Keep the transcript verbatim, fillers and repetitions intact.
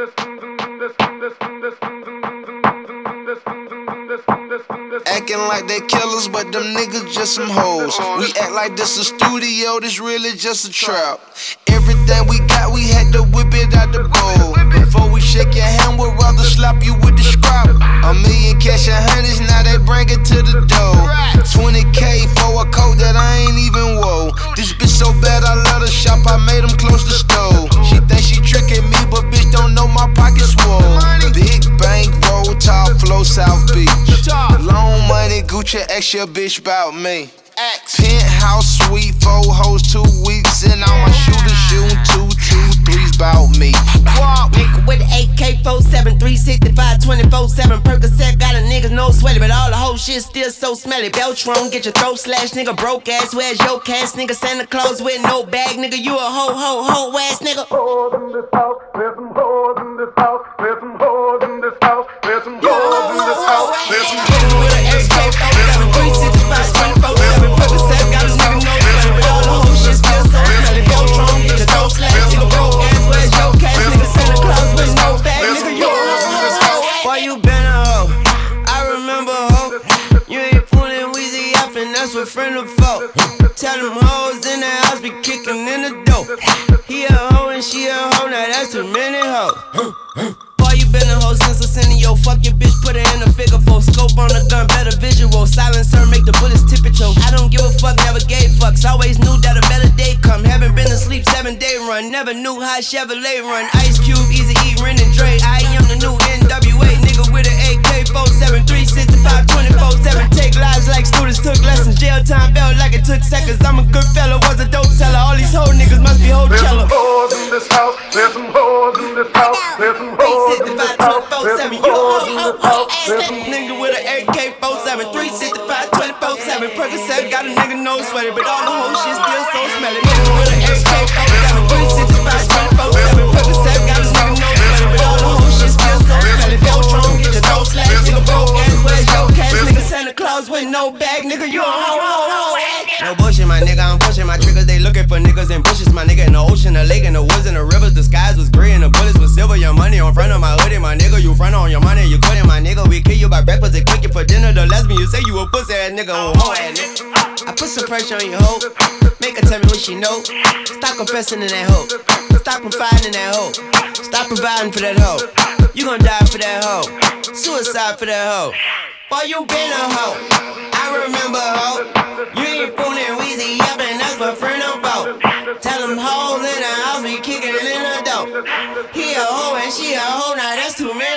Acting like they killers, but them niggas just some hoes. We act like this a studio, this really just a trap. Everything we got, we had to whip it out the bowl. Before we shake your hand, we'd rather slap you with the scrap. A million cash and hundreds, now they bring it to the door. twenty K for a coat that I ain't even wore. This bitch so bad, I let her shop, I made them close the stove. She think she tricking me, but bitch don't know my pockets swole. Big bank roll, top flow, South Beach. Long money, Gucci, ask your bitch about me. Penthouse suite, four hoes, two weeks, and all my shooters shooting two, two, threes about me. Nigga with the A K forty-seven, three sixty-five, twenty-four seven Percocet, got a nigga no sweaty, but all the whole shit still so smelly. Beltron, get your throat slashed, nigga, broke ass, where's your cash, nigga, Santa Claus with no bag, nigga, you a ho, ho, ho ass nigga. Hoes in this house, there's some hoes in this house, there's some hoes in this house, there's some hoes in this house, there's some hoes in this house, there's some three sixty-five, twenty-four seven Percocet, got a nigga no sweaty, but all the whole shit still so smelly. Beltron, get your throat slashed, nigga, broke ass, where's your cash, nigga, Santa Claus with no bag, nigga, you a ho, ho, ho. Why you been a hoe? I remember a hoe. You ain't fooling Weezy off, and that's what friend of folk. Tell them hoes in the house be kicking in the door. He a hoe and she a hoe, now that's too many hoes. Boy, you been a hoe since I sent yo. Fuck your bitch, put her in a figure four. Scope on the gun, better visual. Silencer, make the bullets tip it, yo. I don't give a fuck, never gave fucks. Always knew that a better day come. Haven't been asleep, seven day run. Never knew how Chevrolet run. Ice Cube, Easy E, Ren and Dre. I am the new N W A nigga with an A K forty-seven, three sixty-five, twenty-four seven. Take lives like students took lessons. Jail time felt like it took seconds. I'm a good fella, was a dope seller. All these hoe niggas must be hoe There's cellar. some hoes in this house, there's some hoes in this house, there's some hoes in this house, there's some hoes in this house, there's some nigga with an A K forty-seven, three sixty-five, twenty-four seven Percocet, got a nigga no sweaty, but all the whole shit still so smelly. Nigga with an A K forty-seven, three sixty-five, twenty-four seven Percocet, got a nigga no sweaty, but all the whole shit still so smelly. Beltron, get your throat slashed, nigga, broke ass, where's your cash, nigga, Santa Claus with no bag, nigga, you a ho, ho, ho ass. No bullshit, my nigga, I'm pushing my triggers. They looking for niggas in bushes, my nigga. In the ocean, the lake, in the woods, in the rivers. The skies was gray and the bullets was silver. Your money on front of my hoodie, my nigga. You front on your money, you couldn't, my nigga. We kill you by breakfast and cook you for dinner. The lesbian, you say you a pussy ass nigga. Oh, ho ass nigga. I put some pressure on your hoe. Make her tell me what she know. Stop confessing in that hoe. Stop confiding in that hoe. Stop providing for that hoe. You gon' die for that hoe. Suicide for that hoe. Boy, you been a hoe. I remember a hoe. You ain't fooling Weezy up, and that's what friend of folk. Tell them hoes in the house be kicking it in the door. He a hoe and she a hoe, now that's too many